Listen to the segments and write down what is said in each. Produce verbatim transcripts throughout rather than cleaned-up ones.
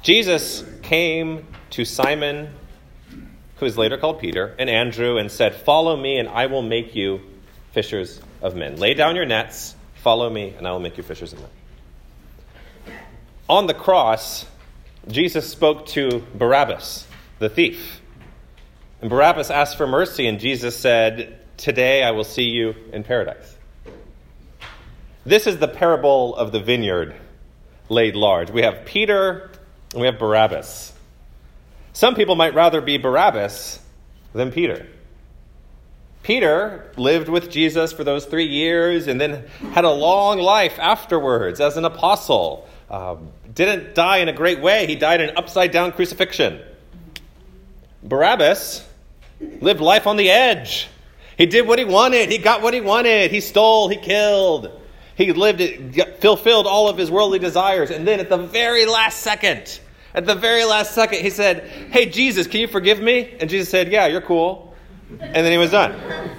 Jesus came to Simon, who is later called Peter, and Andrew, and said, "Follow me, and I will make you fishers of men. Lay down your nets, follow me, and I will make you fishers of men." On the cross, Jesus spoke to Barabbas, the thief. And Barabbas asked for mercy, and Jesus said, "Today I will see you in paradise." This is the parable of the vineyard laid large. We have Peter and we have Barabbas. Some people might rather be Barabbas than Peter. Peter lived with Jesus for those three years and then had a long life afterwards as an apostle. Um, didn't die in a great way. He died in an upside-down crucifixion. Barabbas lived life on the edge. He did what he wanted. He got what he wanted. He stole. He killed. He lived it, fulfilled all of his worldly desires. And then at the very last second, at the very last second, he said, "Hey, Jesus, can you forgive me?" And Jesus said, "Yeah, you're cool." And then he was done.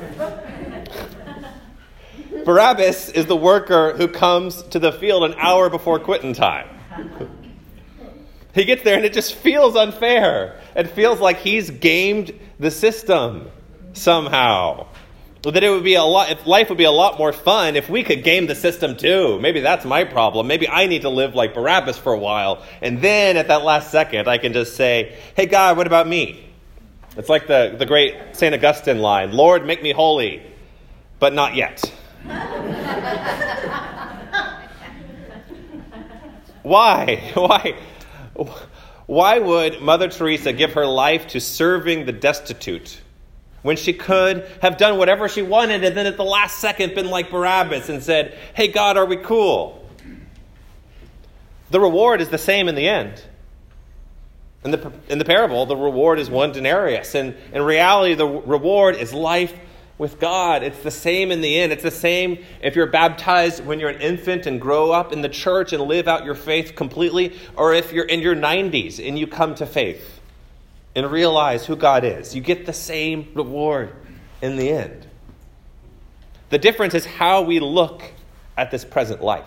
Barabbas is the worker who comes to the field an hour before quitting time. He gets there and it just feels unfair. It feels like he's gamed the system somehow. That it would be a lot, if life would be a lot more fun if we could game the system too. Maybe that's my problem. Maybe I need to live like Barabbas for a while. And then at that last second, I can just say, "Hey God, what about me?" It's like the, the great Saint Augustine line, "Lord, make me holy, but not yet." Why? Why? Why would Mother Teresa give her life to serving the destitute when she could have done whatever she wanted and then at the last second been like Barabbas and said, "Hey God, are we cool?" The reward is the same in the end. In the, in the parable, the reward is one denarius. And in reality, the reward is life with God. It's the same in the end. It's the same if you're baptized when you're an infant and grow up in the church and live out your faith completely, or if you're in your nineties and you come to faith and realize who God is. You get the same reward in the end. The difference is how we look at this present life.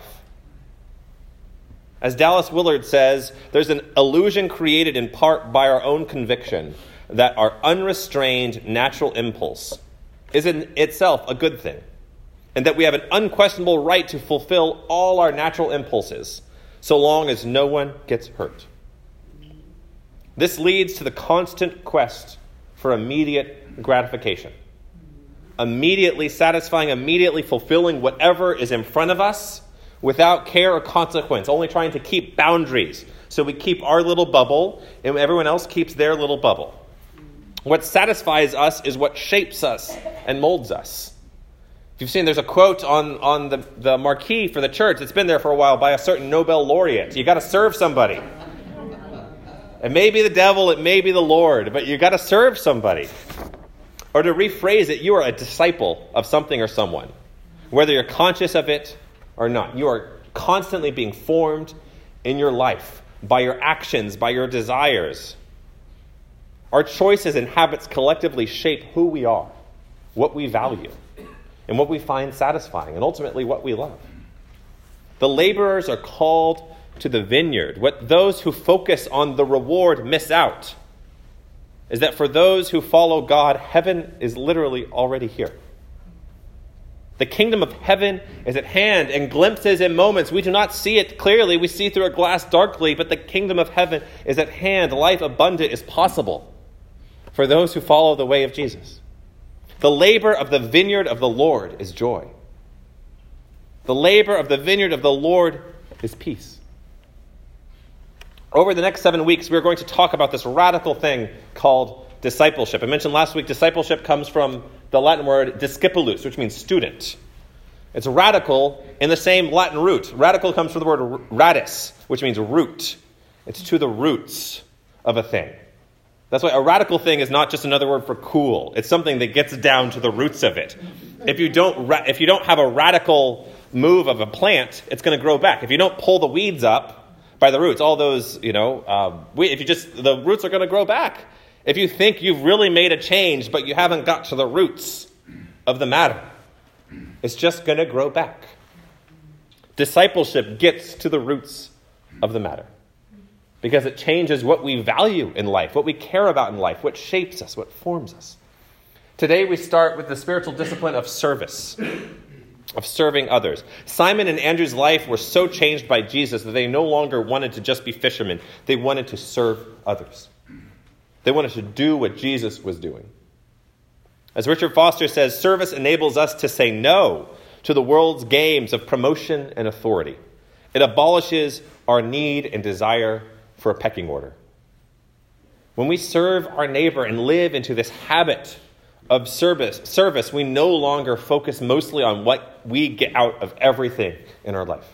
As Dallas Willard says, there's an illusion created in part by our own conviction that our unrestrained natural impulse is in itself a good thing, and that we have an unquestionable right to fulfill all our natural impulses, so long as no one gets hurt. This leads to the constant quest for immediate gratification. Immediately satisfying, immediately fulfilling whatever is in front of us without care or consequence, only trying to keep boundaries. So we keep our little bubble and everyone else keeps their little bubble. What satisfies us is what shapes us and molds us. If you've seen, there's a quote on, on the, the marquee for the church. It's been there for a while by a certain Nobel laureate. You got to serve somebody. It may be the devil, it may be the Lord, but you got to serve somebody. Or to rephrase it, you are a disciple of something or someone, whether you're conscious of it or not. You are constantly being formed in your life by your actions, by your desires. Our choices and habits collectively shape who we are, what we value, and what we find satisfying, and ultimately what we love. The laborers are called to the vineyard. What those who focus on the reward miss out is that for those who follow God, heaven is literally already here. The kingdom of heaven is at hand in glimpses and moments. We do not see it clearly. We see through a glass darkly, but the kingdom of heaven is at hand. Life abundant is possible for those who follow the way of Jesus. The labor of the vineyard of the Lord is joy. The labor of the vineyard of the Lord is peace. Over the next seven weeks, we're going to talk about this radical thing called discipleship. I mentioned last week, discipleship comes from the Latin word discipulus, which means student. It's radical in the same Latin root. Radical comes from the word radis, which means root. It's to the roots of a thing. That's why a radical thing is not just another word for cool. It's something that gets down to the roots of it. If you don't, if you don't have a radical move of a plant, it's going to grow back. If you don't pull the weeds up by the roots, all those, you know, um, we, if you just, the roots are going to grow back. If you think you've really made a change, but you haven't got to the roots of the matter, it's just going to grow back. Discipleship gets to the roots of the matter. because it changes what we value in life, what we care about in life, what shapes us, what forms us. Today we start with the spiritual discipline of service, of serving others. Simon and Andrew's life were so changed by Jesus that they no longer wanted to just be fishermen. They wanted to serve others. They wanted to do what Jesus was doing. As Richard Foster says, service enables us to say no to the world's games of promotion and authority. It abolishes our need and desire for a pecking order. When we serve our neighbor and live into this habit of service, service, we no longer focus mostly on what we get out of everything in our life.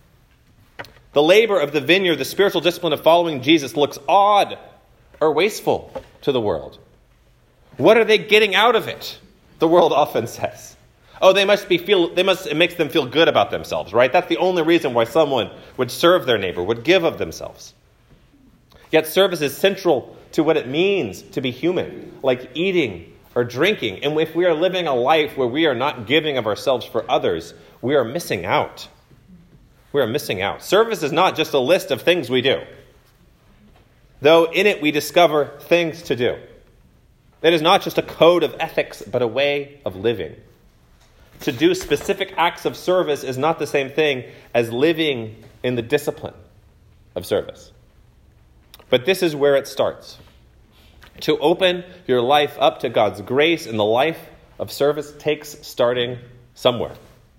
The labor of the vineyard, the spiritual discipline of following Jesus, looks odd or wasteful to the world. What are they getting out of it? The world often says. Oh, they must be feel. They must. It makes them feel good about themselves, right? That's the only reason why someone would serve their neighbor, would give of themselves. Yet service is central to what it means to be human, like eating or drinking. And if we are living a life where we are not giving of ourselves for others, we are missing out. We are missing out. Service is not just a list of things we do, though in it we discover things to do. It is not just a code of ethics, but a way of living. To do specific acts of service is not the same thing as living in the discipline of service. But this is where it starts. To open your life up to God's grace in the life of service takes starting somewhere.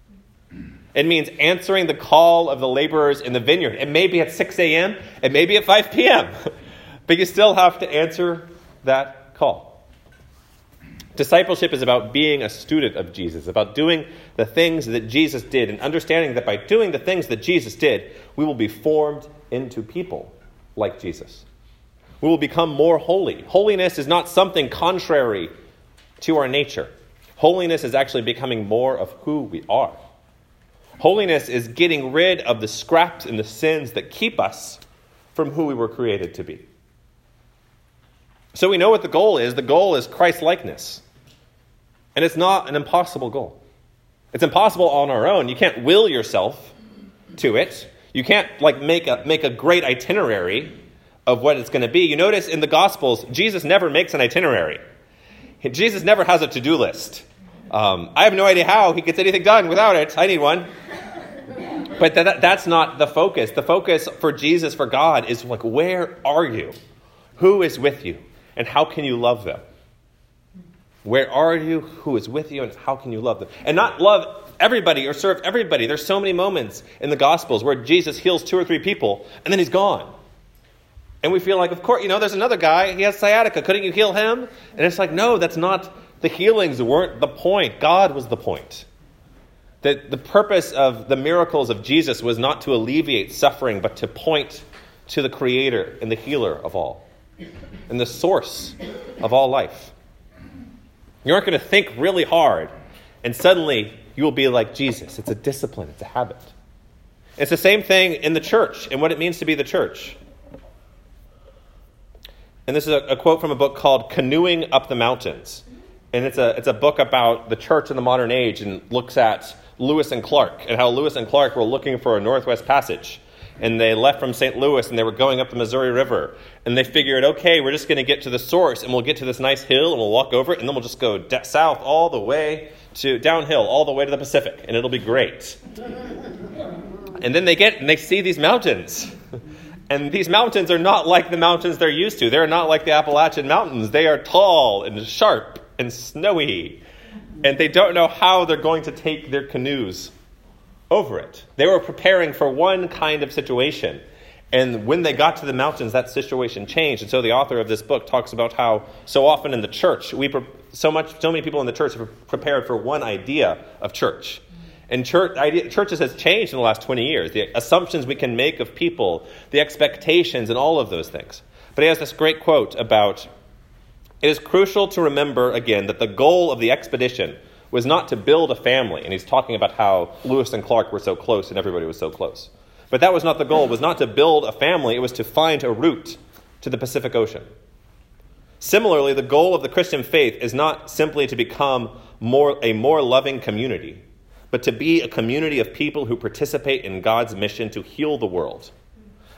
It means answering the call of the laborers in the vineyard. It may be at six a.m., it may be at five p.m., but you still have to answer that call. Discipleship is about being a student of Jesus, about doing the things that Jesus did, and understanding that by doing the things that Jesus did, we will be formed into people like Jesus. We will become more holy. Holiness is not something contrary to our nature. Holiness is actually becoming more of who we are. Holiness is getting rid of the scraps and the sins that keep us from who we were created to be. So we know what the goal is. The goal is Christ-likeness. And it's not an impossible goal. It's impossible on our own. You can't will yourself to it. You can't like make a make a great itinerary of what it's going to be. You notice in the Gospels, Jesus never makes an itinerary. Jesus never has a to-do list. Um, I have no idea how he gets anything done without it. I need one. But that, that's not the focus. The focus for Jesus, for God, is like, where are you? Who is with you? And how can you love them? Where are you? Who is with you? And how can you love them? And not love everybody or serve everybody. There's so many moments in the Gospels where Jesus heals two or three people, and then he's gone. And we feel like, of course, you know, there's another guy, he has sciatica. Couldn't you heal him? And it's like, no, that's not, the healings weren't the point. God was the point. That the purpose of the miracles of Jesus was not to alleviate suffering, but to point to the Creator and the healer of all, and the source of all life. You aren't going to think really hard, and suddenly you will be like Jesus. It's a discipline. It's a habit. It's the same thing in the church and what it means to be the church. And this is a, a quote from a book called Canoeing Up the Mountains. And it's a it's a book about the church in the modern age and looks at Lewis and Clark and how Lewis and Clark were looking for a Northwest Passage. And they left from Saint Louis and they were going up the Missouri River. And they figured, okay, we're just going to get to the source and we'll get to this nice hill and we'll walk over it and then we'll just go de- south all the way to downhill, all the way to the Pacific. And it'll be great. And then they get and they see these mountains. And these mountains are not like the mountains they're used to. They're not like the Appalachian Mountains. They are tall and sharp and snowy. And they don't know how they're going to take their canoes over it. They were preparing for one kind of situation. And when they got to the mountains, that situation changed. And so the author of this book talks about how so often in the church, we pre- so much, so many people in the church have prepared for one idea of church. And church, idea, churches has changed in the last twenty years. The assumptions we can make of people, the expectations, and all of those things. But he has this great quote about, it is crucial to remember, again, that the goal of the expedition was not to build a family. And he's talking about how Lewis and Clark were so close and everybody was so close. But that was not the goal. It was not to build a family. It was to find a route to the Pacific Ocean. Similarly, the goal of the Christian faith is not simply to become more a more loving community, but to be a community of people who participate in God's mission to heal the world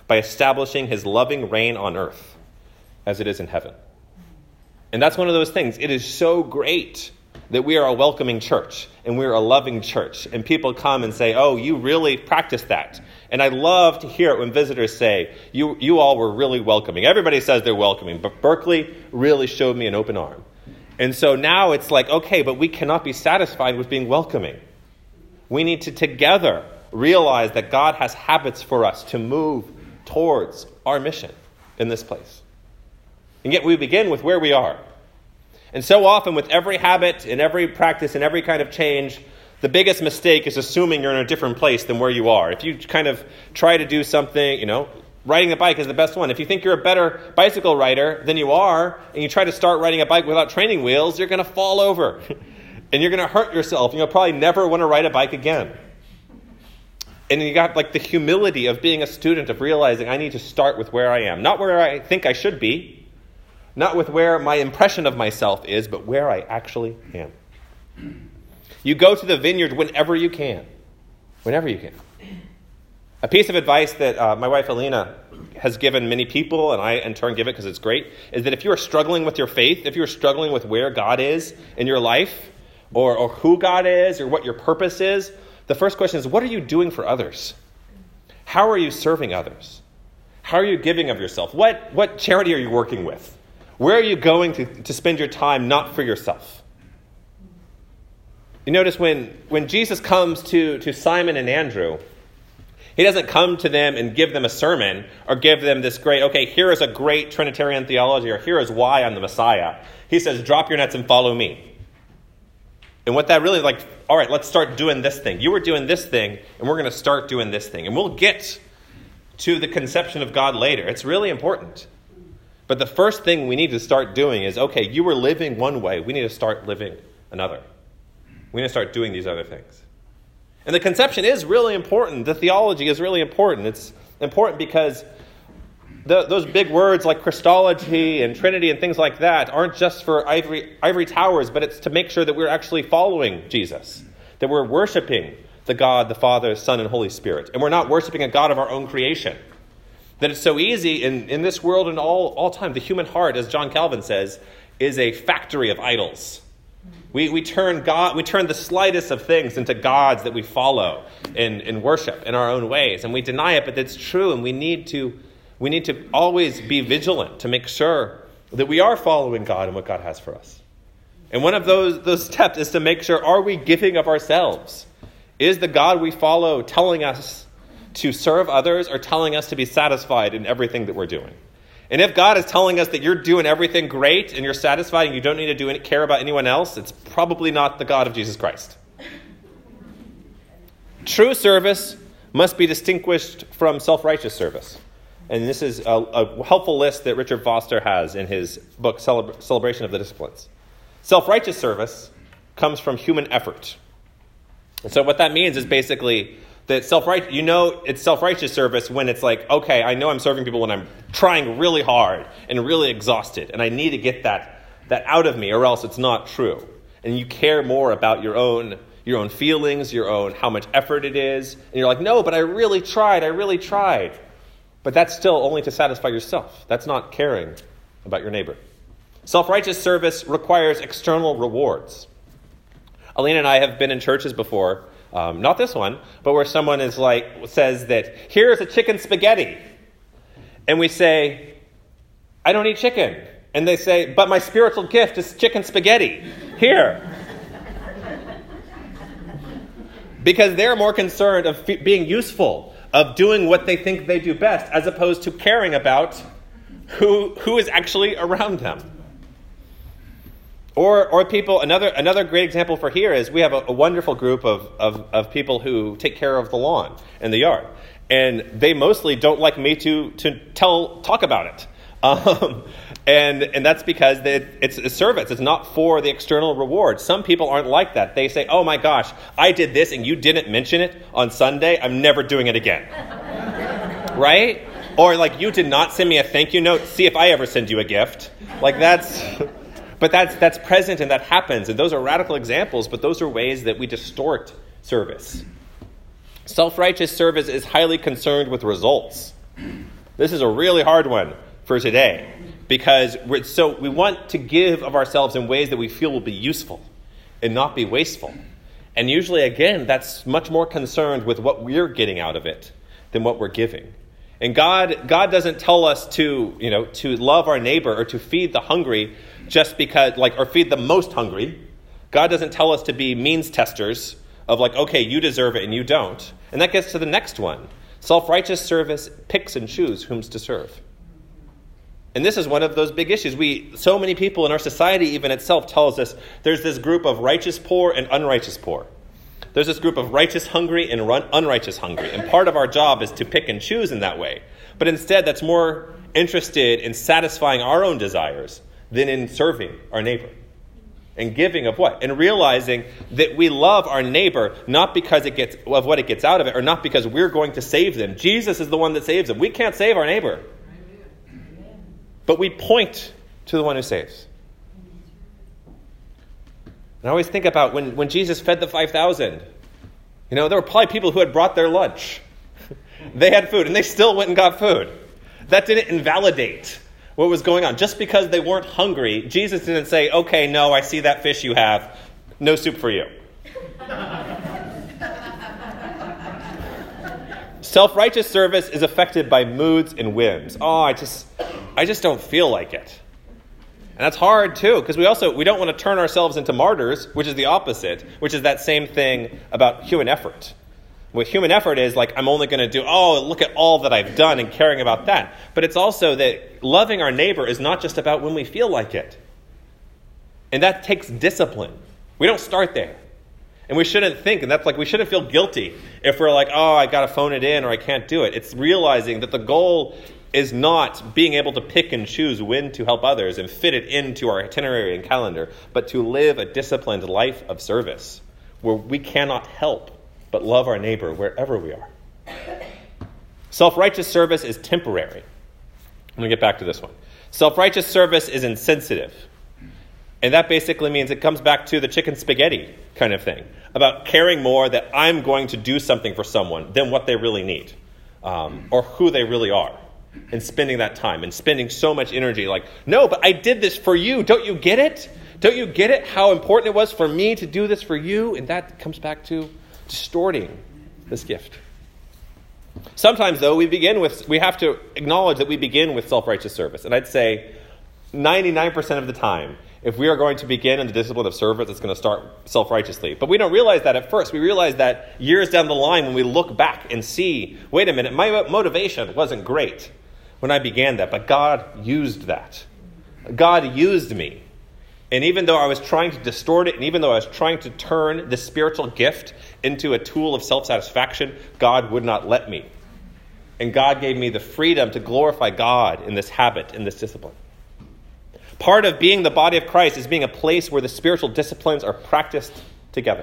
by establishing his loving reign on earth as it is in heaven. And that's one of those things. It is so great that we are a welcoming church and we're a loving church. And people come and say, oh, you really practice that. And I love to hear it when visitors say, you, you all were really welcoming. Everybody says they're welcoming, but Berkeley really showed me an open arm. And so now it's like, okay, but we cannot be satisfied with being welcoming. We need to together realize that God has habits for us to move towards our mission in this place. And yet we begin with where we are. And so often with every habit and every practice and every kind of change, the biggest mistake is assuming you're in a different place than where you are. If you kind of try to do something, you know, riding a bike is the best one. If you think you're a better bicycle rider than you are, and you try to start riding a bike without training wheels, you're going to fall over. And you're going to hurt yourself. And you'll probably never want to ride a bike again. And you got like the humility of being a student, of realizing I need to start with where I am. Not where I think I should be. Not with where my impression of myself is, but where I actually am. You go to the vineyard whenever you can. Whenever you can. A piece of advice that uh, my wife Alina has given many people, and I in turn give it because it's great, is that if you are struggling with your faith, if you're struggling with where God is in your life, or, or who God is, or what your purpose is, the first question is, what are you doing for others? How are you serving others? How are you giving of yourself? What, what charity are you working with? Where are you going to, to spend your time not for yourself? You notice when, when Jesus comes to, to Simon and Andrew, he doesn't come to them and give them a sermon or give them this great, okay, here is a great Trinitarian theology, or here is why I'm the Messiah. He says, drop your nets and follow me. And what that really like, all right, let's start doing this thing. You were doing this thing, and we're going to start doing this thing. And we'll get to the conception of God later. It's really important. But the first thing we need to start doing is, okay, you were living one way. We need to start living another. We need to start doing these other things. And the conception is really important. The theology is really important. It's important because the, those big words like Christology and Trinity and things like that aren't just for ivory, ivory towers, but it's to make sure that we're actually following Jesus, that we're worshiping the God, the Father, Son, and Holy Spirit. And we're not worshiping a God of our own creation. That it's so easy in, in this world and all, all time. The human heart, as John Calvin says, is a factory of idols. We we turn God, we turn the slightest of things into gods that we follow and, and worship in our own ways. And we deny it, but that's true. And we need to we need to always be vigilant to make sure that we are following God and what God has for us. And one of those, those steps is to make sure, are we giving of ourselves? Is the God we follow telling us to serve others, or telling us to be satisfied in everything that we're doing? And if God is telling us that you're doing everything great and you're satisfied and you don't need to do any, care about anyone else, it's probably not the God of Jesus Christ. True service must be distinguished from self-righteous service. And this is a, a helpful list that Richard Foster has in his book, Celebra- Celebration of the Disciplines. Self-righteous service comes from human effort. And so what that means is basically that self-right, you know it's self-righteous service when it's like, okay, I know I'm serving people when I'm trying really hard and really exhausted, and I need to get that, that out of me, or else it's not true. And you care more about your own your own feelings, your own how much effort it is, and you're like, no, but I really tried, I really tried. But that's still only to satisfy yourself. That's not caring about your neighbor. Self-righteous service requires external rewards. Alina and I have been in churches before, um, not this one, but where someone is like says that here's a chicken spaghetti, and we say, I don't eat chicken, and they say, but my spiritual gift is chicken spaghetti. Here. Because they're more concerned of f- being useful, of doing what they think they do best, as opposed to caring about who who is actually around them. Or or people, another another great example for here is we have a, a wonderful group of, of, of people who take care of the lawn and the yard. And they mostly don't like me to to tell talk about it. Um, and and that's because they, it's a service. It's not for the external reward. Some people aren't like that. They say, oh my gosh, I did this and you didn't mention it on Sunday. I'm never doing it again. Right? Or like, you did not send me a thank you note. See if I ever send you a gift. Like that's... But that's that's present and that happens. And those are radical examples, but those are ways that we distort service. Self-righteous service is highly concerned with results. This is a really hard one for today because we're, so we want to give of ourselves in ways that we feel will be useful and not be wasteful. And usually, again, that's much more concerned with what we're getting out of it than what we're giving. And God, God doesn't tell us to, you know, to love our neighbor or to feed the hungry just because, like, or feed the most hungry. God doesn't tell us to be means testers of like, okay, you deserve it and you don't. And that gets to the next one. Self-righteous service picks and chooses whom to serve. And this is one of those big issues. We, so many people in our society even itself tells us there's this group of righteous poor and unrighteous poor. There's this group of righteous hungry and run, unrighteous hungry. And part of our job is to pick and choose in that way. But instead, that's more interested in satisfying our own desires than in serving our neighbor. And giving of what? And realizing that we love our neighbor not because it gets of what it gets out of it, or not because we're going to save them. Jesus is the one that saves them. We can't save our neighbor. But we point to the one who saves. And I always think about when, when Jesus fed the five thousand. You know, there were probably people who had brought their lunch. They had food, and they still went and got food. That didn't invalidate what was going on. Just because they weren't hungry, Jesus didn't say, okay, no, I see that fish you have. No soup for you. Self-righteous service is affected by moods and whims. Oh, I just I just don't feel like it. And that's hard too, because we also we don't want to turn ourselves into martyrs, which is the opposite, which is that same thing about human effort. What human effort is, like, I'm only going to do, oh, look at all that I've done and caring about that. But it's also that loving our neighbor is not just about when we feel like it. And that takes discipline. We don't start there. And we shouldn't think, and that's like, we shouldn't feel guilty if we're like, oh, I got to phone it in or I can't do it. It's realizing that the goal is not being able to pick and choose when to help others and fit it into our itinerary and calendar, but to live a disciplined life of service where we cannot help but love our neighbor wherever we are. Self-righteous service is temporary. I'm going to get back to this one. Self-righteous service is insensitive. And that basically means it comes back to the chicken spaghetti kind of thing, about caring more that I'm going to do something for someone than what they really need, um, or who they really are, and spending that time and spending so much energy like, no, but I did this for you. Don't you get it? Don't you get it? How important it was for me to do this for you? And that comes back to distorting this gift. Sometimes, though, we begin with, we have to acknowledge that we begin with self-righteous service. And I'd say ninety-nine percent of the time, if we are going to begin in the discipline of service, it's going to start self-righteously. But we don't realize that at first. We realize that years down the line when we look back and see, wait a minute, my motivation wasn't great when I began that, but God used that. God used me. And even though I was trying to distort it, and even though I was trying to turn this spiritual gift into a tool of self-satisfaction, God would not let me. And God gave me the freedom to glorify God in this habit, in this discipline. Part of being the body of Christ is being a place where the spiritual disciplines are practiced together.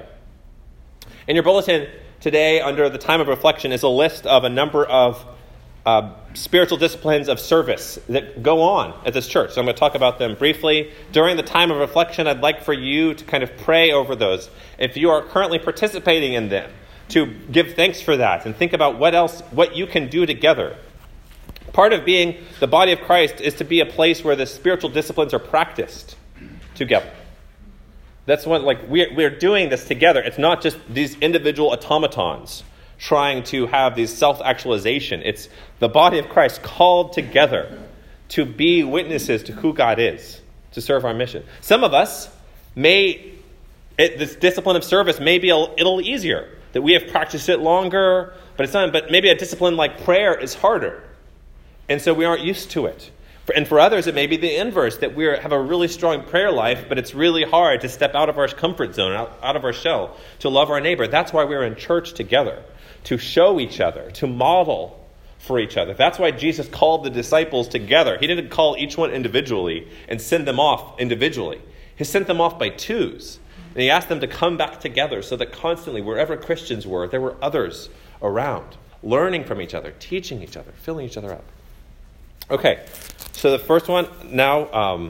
In your bulletin today, under the time of reflection, is a list of a number of Uh, spiritual disciplines of service that go on at this church. So I'm going to talk about them briefly. During the time of reflection, I'd like for you to kind of pray over those. If you are currently participating in them, to give thanks for that and think about what else, what you can do together. Part of being the body of Christ is to be a place where the spiritual disciplines are practiced together. That's what, like, we're, we're doing this together. It's not just these individual automatons trying to have these self-actualization. It's the body of Christ called together to be witnesses to who God is, to serve our mission. Some of us may, it, this discipline of service may be a little easier, that we have practiced it longer, but it's not, but maybe a discipline like prayer is harder. And so we aren't used to it. And for others, it may be the inverse, that we have a really strong prayer life, but it's really hard to step out of our comfort zone, out, out of our shell, to love our neighbor. That's why we're in church together, to show each other, to model for each other. That's why Jesus called the disciples together. He didn't call each one individually and send them off individually. He sent them off by twos. And he asked them to come back together so that constantly, wherever Christians were, there were others around, learning from each other, teaching each other, filling each other up. Okay, so the first one now, um,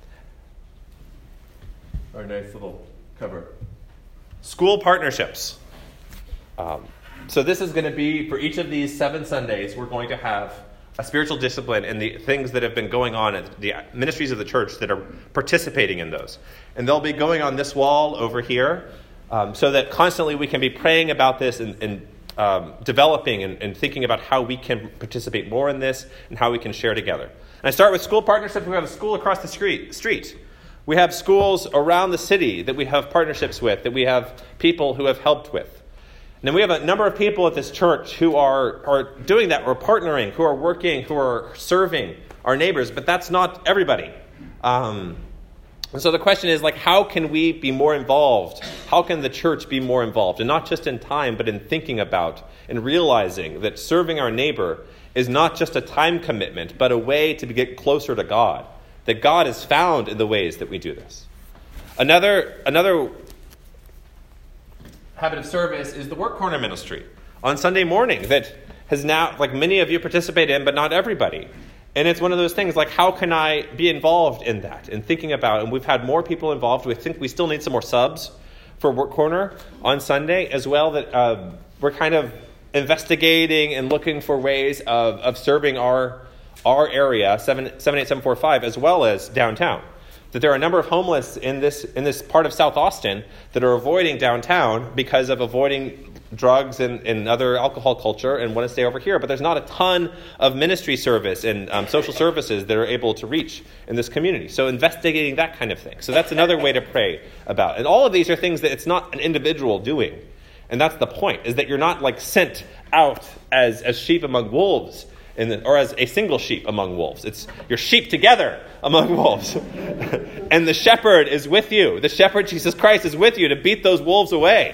our nice little cover. School partnerships. Um, so this is going to be, for each of these seven Sundays, we're going to have a spiritual discipline and the things that have been going on at the ministries of the church that are participating in those. And they'll be going on this wall over here um, so that constantly we can be praying about this and, and um, developing and, and thinking about how we can participate more in this and how we can share together. And I start with school partnerships. We have a school across the street. street. We have schools around the city that we have partnerships with, that we have people who have helped with. And then we have a number of people at this church who are, are doing that, who are partnering, who are working, who are serving our neighbors, but that's not everybody. Um, and so the question is, like, how can we be more involved? How can the church be more involved? And not just in time, but in thinking about and realizing that serving our neighbor is not just a time commitment, but a way to get closer to God. That God is found in the ways that we do this. Another, another habit of service is the work corner ministry on Sunday morning that has now, like many of you participate in, but not everybody. And it's one of those things like, how can I be involved in that and thinking about, and we've had more people involved. We think we still need some more subs for work corner on Sunday as well, that uh, we're kind of investigating and looking for ways of, of serving our our area, seven eight seven four five, as well as downtown. That there are a number of homeless in this in this part of South Austin that are avoiding downtown because of avoiding drugs and, and other alcohol culture and want to stay over here. But there's not a ton of ministry service and um, social services that are able to reach in this community. So investigating that kind of thing. So that's another way to pray about. And all of these are things that it's not an individual doing. And that's the point, is that you're not like sent out as, as sheep among wolves, in the, or as a single sheep among wolves. It's you're sheep together among wolves. And the shepherd is with you. The shepherd, Jesus Christ, is with you to beat those wolves away.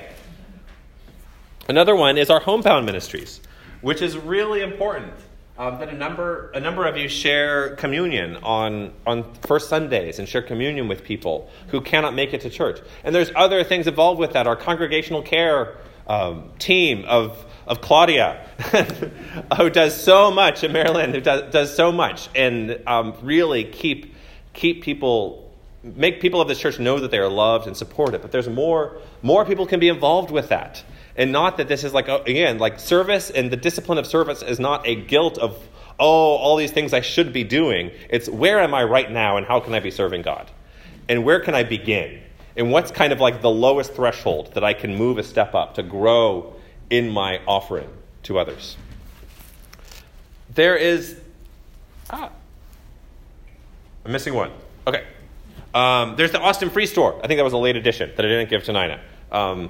Another one is our homebound ministries, which is really important. Um, that a number a number of you share communion on, on first Sundays and share communion with people who cannot make it to church. And there's other things involved with that. Our congregational care um, team of of Claudia, who does so much in Maryland, who does, does so much, and um, really keep keep people, make people of this church know that they are loved and supported. But there's more more people can be involved with that. And not that this is like, again, like service and the discipline of service is not a guilt of, oh, all these things I should be doing. It's where am I right now and how can I be serving God? And where can I begin? And what's kind of like the lowest threshold that I can move a step up to grow in my offering to others? There is, ah, I'm missing one. Okay. Um, there's the Austin Free Store. I think that was a late addition that I didn't give to Nina. Um,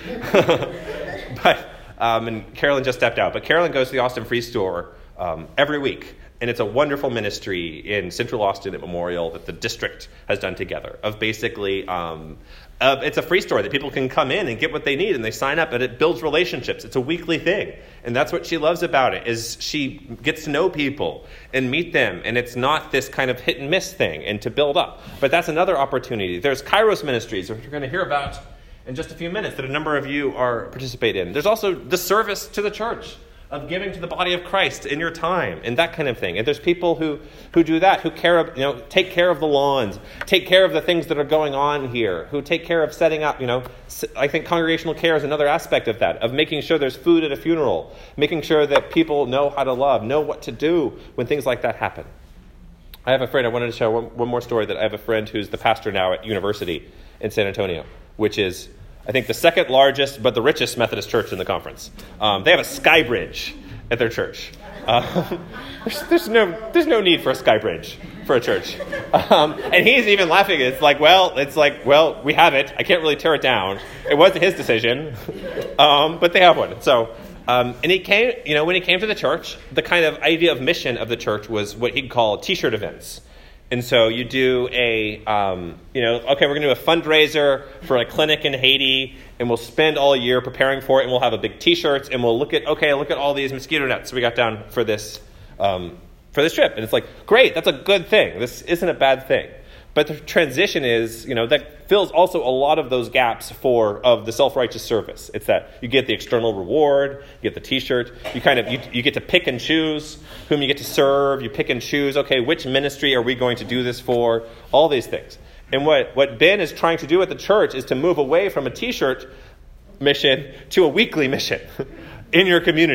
but um, and Carolyn just stepped out. But Carolyn goes to the Austin Free Store um, every week, and it's a wonderful ministry in Central Austin at Memorial that the district has done together. Of basically, um, uh, it's a free store that people can come in and get what they need, and they sign up, and it builds relationships. It's a weekly thing, and that's what she loves about it. Is she gets to know people and meet them, and it's not this kind of hit and miss thing, and to build up. But that's another opportunity. There's Kairos Ministries, which we're going to hear about in just a few minutes, that a number of you are participate in. There's also the service to the church of giving to the body of Christ in your time and that kind of thing. And there's people who, who do that, who care of, you know, take care of the lawns, take care of the things that are going on here, who take care of setting up, you know, I think congregational care is another aspect of that, of making sure there's food at a funeral, making sure that people know how to love, know what to do when things like that happen. I have a friend, I wanted to share one, one more story, that I have a friend who's the pastor now at University in San Antonio, which is, I think, the second largest but the richest Methodist church in the conference. Um, they have a sky bridge at their church. Uh, there's, there's no there's no need for a sky bridge for a church. Um, and he's even laughing. It's like, well, it's like, well, we have it. I can't really tear it down. It wasn't his decision, um, but they have one. So, um, and he came, you know, when he came to the church, the kind of idea of mission of the church was what he'd call T-shirt events. And so you do a, um, you know, okay, we're going to do a fundraiser for a clinic in Haiti, and we'll spend all year preparing for it, and we'll have a big T-shirts, and we'll look at, okay, look at all these mosquito nets we got down for this, um, for this trip. And it's like, great, that's a good thing. This isn't a bad thing. But the transition is, you know, that fills also a lot of those gaps for of the self-righteous service. It's that you get the external reward, you get the T-shirt, you kind of you, you get to pick and choose whom you get to serve. You pick and choose, okay, which ministry are we going to do this for? All these things. And what what Ben is trying to do at the church is to move away from a T-shirt mission to a weekly mission in your community.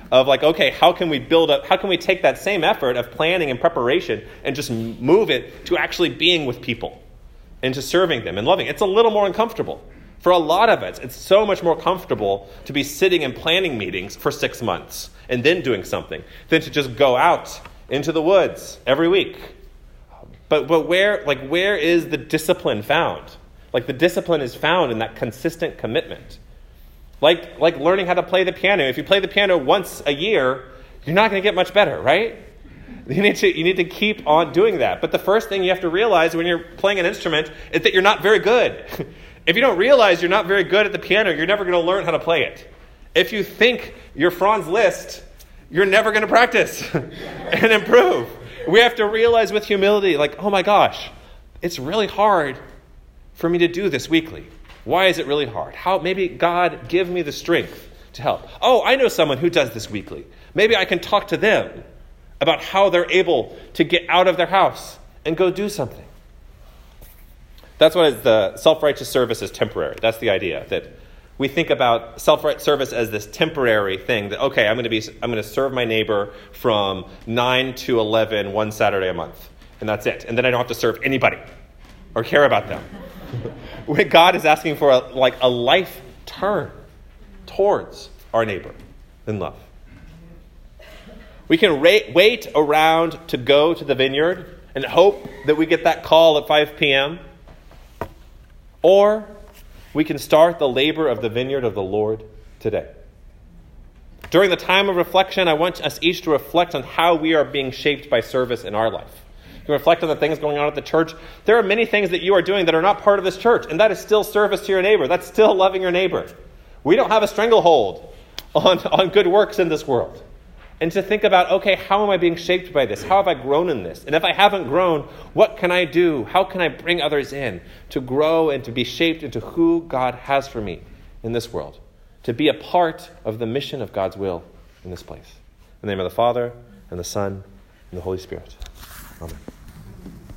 of like, okay, how can we build up, how can we take that same effort of planning and preparation and just move it to actually being with people and to serving them and loving? It's a little more uncomfortable. For a lot of us, it's so much more comfortable to be sitting in planning meetings for six months and then doing something than to just go out into the woods every week. But but where like where is the discipline found? Like the discipline is found in that consistent commitment. Like like learning how to play the piano. If you play the piano once a year, you're not going to get much better, right? You need to you need to keep on doing that. But the first thing you have to realize when you're playing an instrument is that you're not very good. If you don't realize you're not very good at the piano, you're never going to learn how to play it. If you think you're Franz Liszt, you're never going to practice and improve. We have to realize with humility, like, oh my gosh, it's really hard for me to do this weekly. Why is it really hard? How? Maybe God give me the strength to help. Oh, I know someone who does this weekly. Maybe I can talk to them about how they're able to get out of their house and go do something. That's what is the self-righteous service is temporary. That's the idea, that we think about self-righteous service as this temporary thing that, okay, I'm going to be, I'm going to serve my neighbor from nine to eleven one Saturday a month, and that's it. And then I don't have to serve anybody or care about them. When God is asking for a, like a life turn towards our neighbor in love. We can ra- wait around to go to the vineyard and hope that we get that call at five p.m., or we can start the labor of the vineyard of the Lord today. During the time of reflection, I want us each to reflect on how we are being shaped by service in our life. You can reflect on the things going on at the church. There are many things that you are doing that are not part of this church, and that is still service to your neighbor. That's still loving your neighbor. We don't have a stranglehold on, on good works in this world. And to think about, okay, how am I being shaped by this? How have I grown in this? And if I haven't grown, what can I do? How can I bring others in to grow and to be shaped into who God has for me in this world? To be a part of the mission of God's will in this place. In the name of the Father, and the Son, and the Holy Spirit. Amen.